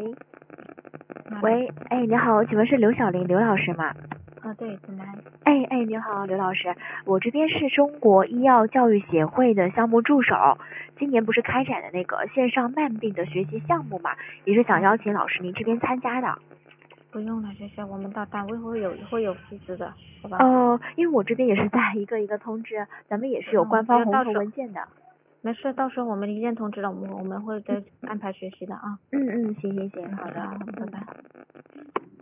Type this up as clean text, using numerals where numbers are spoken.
喂，喂，哎，你好，请问是刘小玲刘老师吗？ 对，怎么了？ 哎，你好，刘老师，我这边是中国医药教育协会的项目助手，今年不是开展的那个线上慢病的学习项目嘛，也是想邀请老师您这边参加的。 不用了，谢谢，我们到单位会有通知的，好吧？ 因为我这边也是在一个一个通知，咱们也是有官方红头文件的。 没事，到时候我们一见通知了，我们会再安排学习的啊。 行， 好的，拜拜。